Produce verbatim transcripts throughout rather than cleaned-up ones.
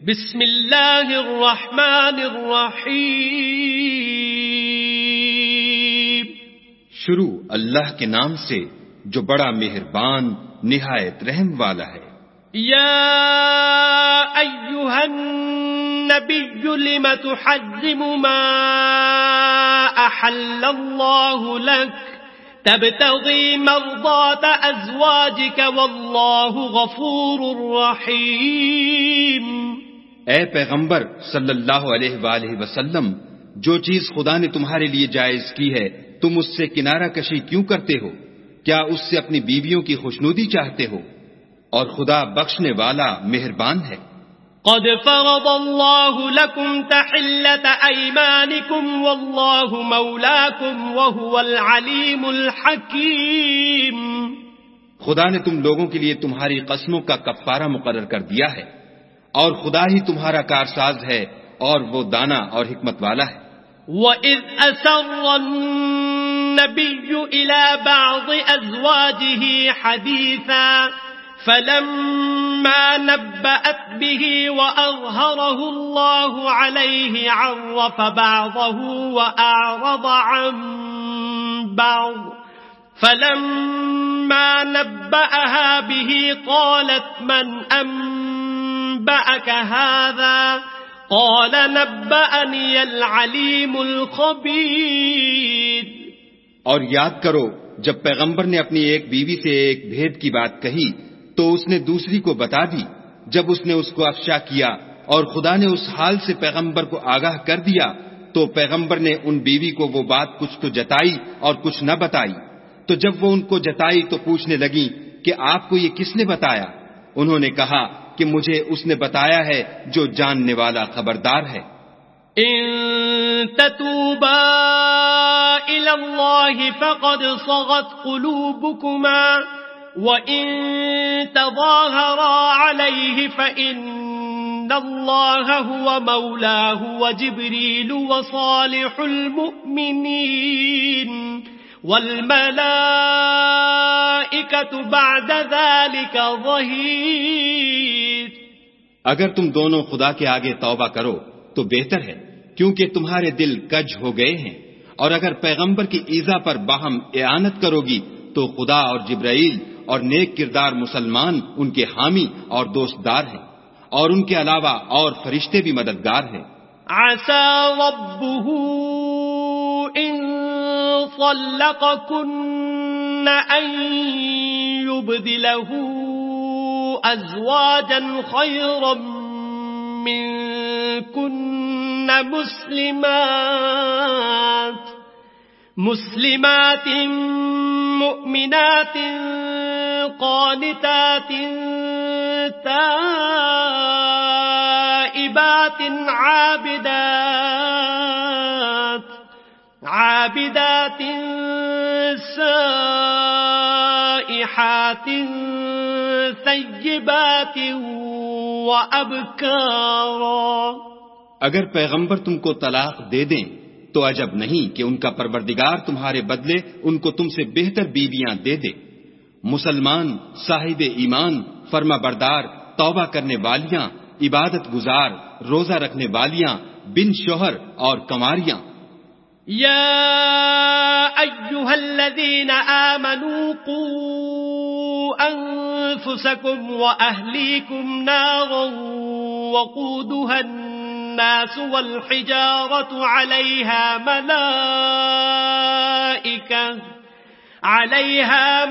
بسم اللہ الرحمن الرحیم. شروع اللہ کے نام سے جو بڑا مہربان نہایت رحم والا ہے. یا ایھا النبی لم تحرم ما احل اللہ لک تبتغی مرضات ازواجک واللہ غفور رحیم. اے پیغمبر صلی اللہ علیہ وآلہ وسلم، جو چیز خدا نے تمہارے لیے جائز کی ہے تم اس سے کنارہ کشی کیوں کرتے ہو؟ کیا اس سے اپنی بیویوں کی خوشنودی چاہتے ہو؟ اور خدا بخشنے والا مہربان ہے. قد فرض اللہ لکم تحلۃ ایمانکم واللہ مولاکم وہو العلیم الحکیم. خدا نے تم لوگوں کے لیے تمہاری قسموں کا کفارہ مقرر کر دیا ہے، اور خدا ہی تمہارا کارساز ہے اور وہ دانا اور حکمت والا ہے. وَإِذْ أَسَرَّ النَّبِيُّ إِلَى بَعْضِ أَزْوَاجِهِ حَدِيثًا فَلَمَّا نَبَّأَتْ بِهِ وَأَظْهَرَهُ اللَّهُ عَلَيْهِ عَرَّفَ بَعْضَهُ وَأَعْرَضَ عَن بَعْضٍ فَلَمَّا نَبَّأَهَا بِهِ قَالَتْ مَنْ أَنبَأَكَ هَذَا قال نبأني العليم الخبير. اور یاد کرو جب پیغمبر نے اپنی ایک بیوی سے ایک بھید کی بات کہی تو اس نے دوسری کو بتا دی. جب اس نے اس کو افشا کیا اور خدا نے اس حال سے پیغمبر کو آگاہ کر دیا تو پیغمبر نے ان بیوی کو وہ بات کچھ تو جتائی اور کچھ نہ بتائی. تو جب وہ ان کو جتائی تو پوچھنے لگی کہ آپ کو یہ کس نے بتایا؟ انہوں نے کہا کہ مجھے اس نے بتایا ہے جو جاننے والا خبردار ہے. ان تتوبا الى اللہ فقد صغت قلوبكما وان تظاہرا علیہ فإن اللہ هو مولاه وجبریل وصالح المؤمنین والملائکۃ بعد ذلك ظہیر. اگر تم دونوں خدا کے آگے توبہ کرو تو بہتر ہے، کیونکہ تمہارے دل کج ہو گئے ہیں. اور اگر پیغمبر کی ایذا پر باہم اعانت کرو گی تو خدا اور جبرائیل اور نیک کردار مسلمان ان کے حامی اور دوستدار ہیں، اور ان کے علاوہ اور فرشتے بھی مددگار ہیں. عسى ربه ان طلقكن ان يبدله ازواجا خيرا منكن مسلمات مسلمات مؤمنات قانتات تائبات عابدات عابدات سائحات ثیبات وابکارا. اگر پیغمبر تم کو طلاق دے دیں تو عجب نہیں کہ ان کا پروردگار تمہارے بدلے ان کو تم سے بہتر بیویاں دے دے. مسلمان صاحب ایمان فرما بردار توبہ کرنے والیاں عبادت گزار روزہ رکھنے والیاں بن شوہر اور کنواریاں. یا ایھا الذین آمنوا قوا انفسکم واہلیکم نارا وقودها الناس والحجارة عليها ملائكة عليها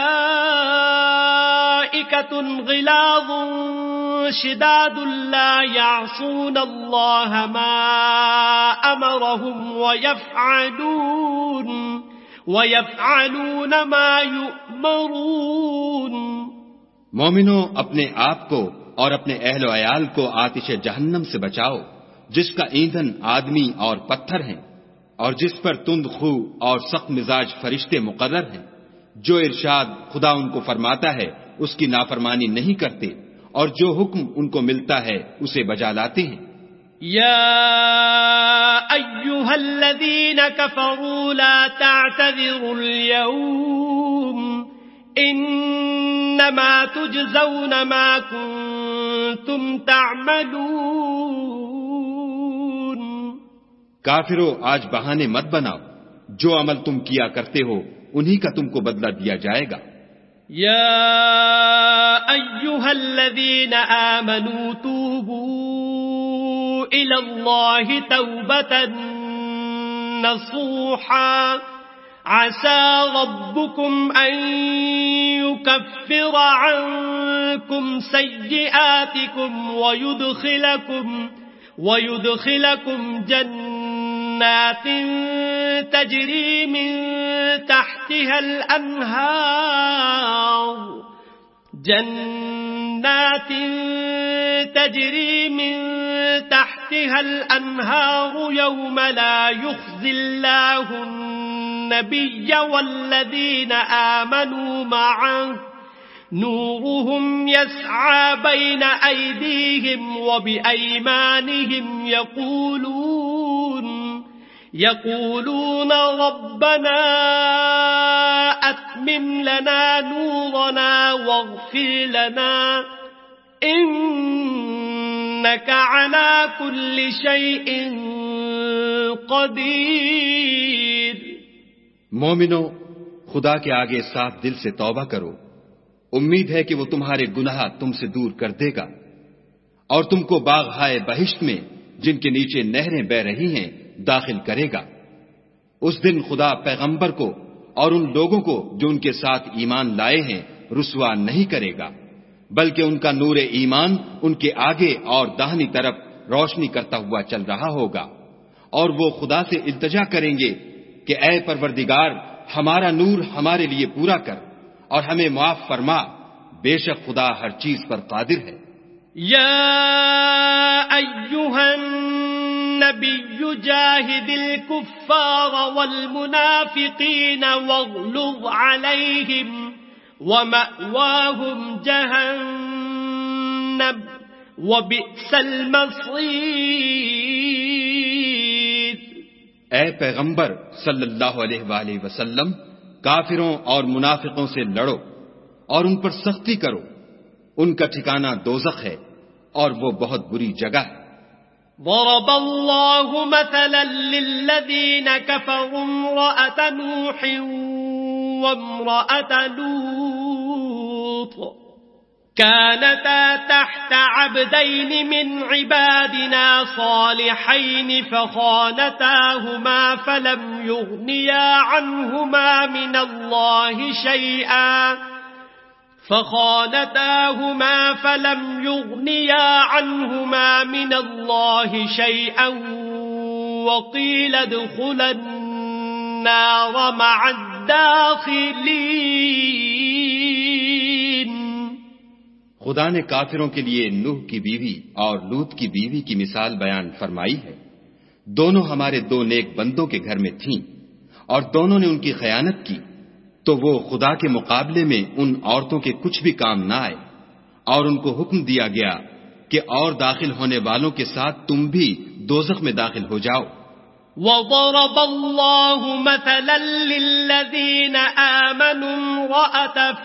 ملائكة غلاظ شداد لا يعصون الله ما أمرهم ويفعلون ويفعلون ما يؤمرون. مومنو اپنے آپ کو اور اپنے اہل و عیال کو آتش جہنم سے بچاؤ جس کا ایندھن آدمی اور پتھر ہیں، اور جس پر تند خو اور سخت مزاج فرشتے مقرر ہیں. جو ارشاد خدا ان کو فرماتا ہے اس کی نافرمانی نہیں کرتے، اور جو حکم ان کو ملتا ہے اسے بجا لاتے ہیں. یا ایھا الذین کفروا لا تعتذروا اليوم انما تجزون ما کنتم تعملون. کافرو آج بہانے مت بناؤ، جو عمل تم کیا کرتے ہو انہی کا تم کو بدلہ دیا جائے گا. یا ایھا الذین آمنوا توبوا الی اللہ توبۃ نصوحا عسى ربكم أن يكفر عنكم سيئاتكم ويدخلكم ويدخلكم جنات تجري من تحتها الأنهار جنات تجري من تحتها الأنهار يوم لا يخزي الله النبي والذين آمنوا معه نورهم يسعى بين أيديهم وبأيمانهم يقولون يقولون ربنا أتمم لنا نورنا واغفر لنا إنك على كل شيء قدير. مومنو، خدا کے آگے صاف دل سے توبہ کرو، امید ہے کہ وہ تمہارے گناہ تم سے دور کر دے گا اور تم کو باغ ہائے بہشت میں جن کے نیچے نہریں بہ رہی ہیں داخل کرے گا. اس دن خدا پیغمبر کو اور ان لوگوں کو جو ان کے ساتھ ایمان لائے ہیں رسوا نہیں کرے گا، بلکہ ان کا نور ایمان ان کے آگے اور داہنی طرف روشنی کرتا ہوا چل رہا ہوگا، اور وہ خدا سے التجا کریں گے کہ اے پروردگار ہمارا نور ہمارے لیے پورا کر اور ہمیں معاف فرما، بے شک خدا ہر چیز پر قادر ہے. یا ایھا النبی جاہد الکفار والمنافقین واغلظ علیہم ومأواہم جہنم وبئس المصیر. اے پیغمبر صلی اللہ علیہ وآلہ وسلم، کافروں اور منافقوں سے لڑو اور ان پر سختی کرو، ان کا ٹھکانہ دوزخ ہے اور وہ بہت بری جگہ ہے. ضرب اللہ مثلا للذین کفروا امرأة نوح وامرأة لوط كانتا تحت عبدين من عبادنا صالحين فخانتاهما فلم يغنيا عنهما من الله شيئا فخانتاهما فلم يغنيا عنهما من الله شيئا وقيل ادخلا النار مع الداخلين. خدا نے کافروں کے لیے نوح کی بیوی اور لوط کی بیوی کی مثال بیان فرمائی ہے. دونوں ہمارے دو نیک بندوں کے گھر میں تھیں اور دونوں نے ان کی خیانت کی، تو وہ خدا کے مقابلے میں ان عورتوں کے کچھ بھی کام نہ آئے، اور ان کو حکم دیا گیا کہ اور داخل ہونے والوں کے ساتھ تم بھی دوزخ میں داخل ہو جاؤ. وضرب الله مثلا للذين آمنوا امرأة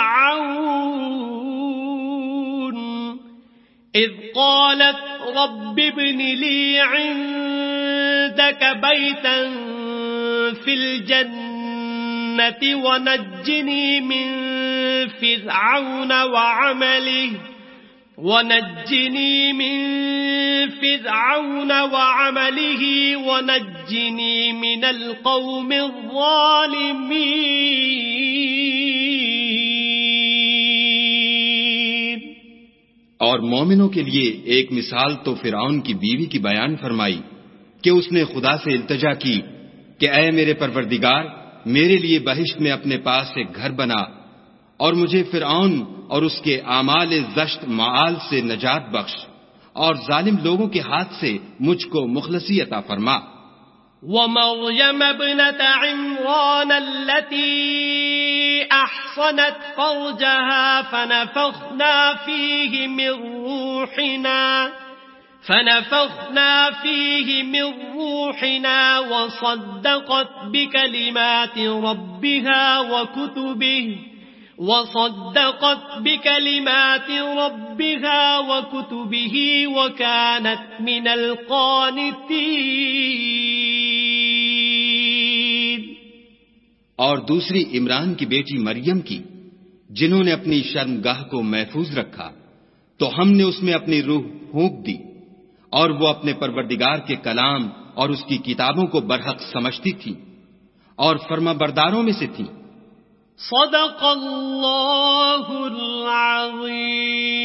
فرعون إذ قالت رب ابن لي عندك بيتا في الجنة ونجني من فرعون وعمله ونجني من فرعون وعمله ونجني من القوم الظالمين. اور مومنوں کے لیے ایک مثال تو فرعون کی بیوی کی بیان فرمائی کہ اس نے خدا سے التجا کی کہ اے میرے پروردگار میرے لیے بہشت میں اپنے پاس ایک گھر بنا اور مجھے فرعون اور اس کے اعمال زشت معال سے نجات بخش اور ظالم لوگوں کے ہاتھ سے مجھ کو مخلصی عطا فرما. ومريم ابنة عمران التي أحصنت فرجها فنفخنا فيه من روحنا فنفخنا فيه من روحنا وصدقت بكلمات ربها وكتبه وصدقت بكلمات ربها وكتبه وكانت من القانتين. اور دوسری عمران کی بیٹی مریم کی، جنہوں نے اپنی شرمگاہ کو محفوظ رکھا تو ہم نے اس میں اپنی روح پھونک دی، اور وہ اپنے پروردگار کے کلام اور اس کی کتابوں کو برحق سمجھتی تھی اور فرما برداروں میں سے تھی. صدق اللہ العظیم.